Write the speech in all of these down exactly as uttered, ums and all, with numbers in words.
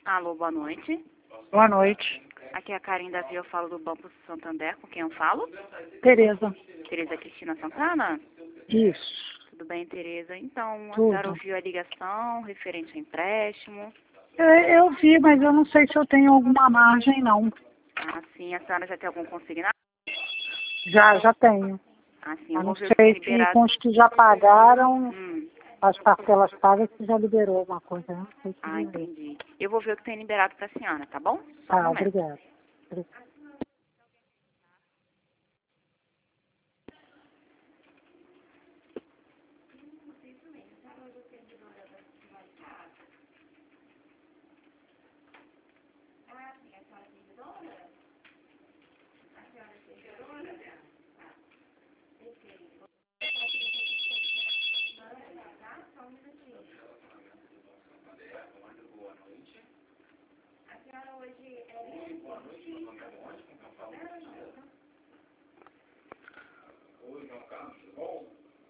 Alô, boa noite. Boa noite. Aqui é a Karen Davi, eu falo do Banco Santander, com quem eu falo? Tereza. Tereza Cristina Santana? Isso. Tudo bem, Tereza? Então, a Tudo. senhora ouviu a ligação referente ao empréstimo? É, eu vi, mas eu não sei se eu tenho alguma margem, não. Ah, sim, a senhora já tem algum consignado? Já, já tenho. Ah, sim, Eu eu vou não ver o que sei tem se liberado. com os que já pagaram, Hum, as parcelas pagas, se já liberou alguma coisa. Eu não sei se ah, liberou. entendi. Eu vou ver o que tem liberado para a senhora, tá bom? Só um Tá, momento. obrigada. Obrigada. Oi, João Carlos, tudo bom?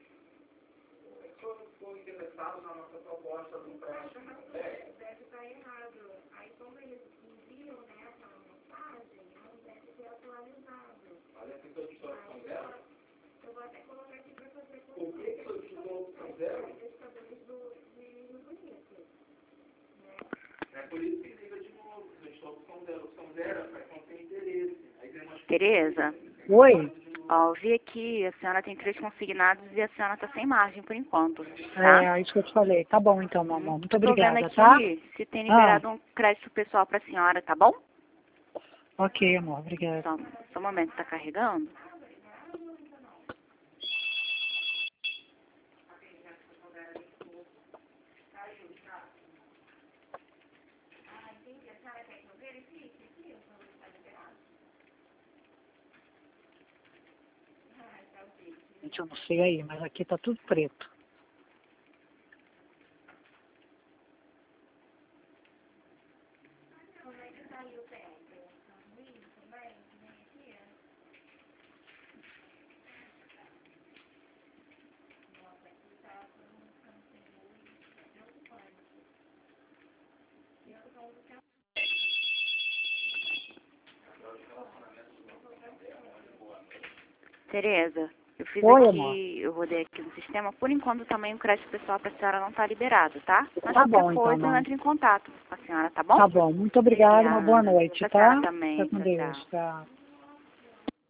Eu estou interessado na nossa proposta do empréstimo. É. Deve estar errado. Aí, como eles enviam, né, essa mensagem, não deve ser atualizado. Olha, tem solicitou a opção zero? Eu vou até colocar aqui para fazer com Por que que solicitou a opção zero? prestadores do de Rio Bonito. É por isso que liga de novo. Solicitou a opção zero. A opção zero é para quem não tem interesse. Aí tem umas... Tereza, Oi? ó, eu vi aqui, a senhora tem três consignados e a senhora tá sem margem por enquanto, tá? É, isso que eu te falei. Tá bom, então, meu amor. Muito Tô vendo obrigada, aqui tá? se tem liberado um crédito pessoal pra senhora, tá bom? Ok, amor. Obrigada. Só, só um momento, tá carregando? Gente, eu não sei aí, mas aqui tá tudo preto. Tereza, eu fiz Oi, aqui, amor. eu rodei aqui no sistema, por enquanto também o crédito pessoal pra senhora não tá liberado, tá? Mas Tá qualquer bom, então, coisa eu amor. entro em contato com a senhora, tá bom? Tá bom. Muito obrigada. Uma boa Obrigada. noite, Pra tá? senhora também. Fica com Tchau, Deus. tchau. Tchau.